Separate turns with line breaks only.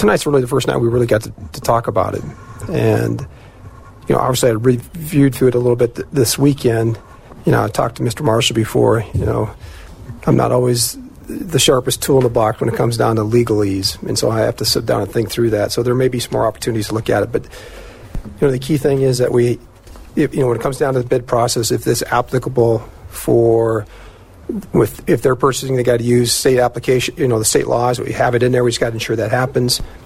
tonight's really the first night we really got to talk about it. And, obviously I reviewed through it a little bit this weekend. I talked to Mr. Marshall before. I'm not always the sharpest tool in the box when it comes down to legalese, and so I have to sit down and think through that. So there may be some more opportunities to look at it, but the key thing is that when it comes down to the bid process, if this applicable if they're purchasing, they got to use state application, the state laws. We have it in there. We just got to ensure that happens.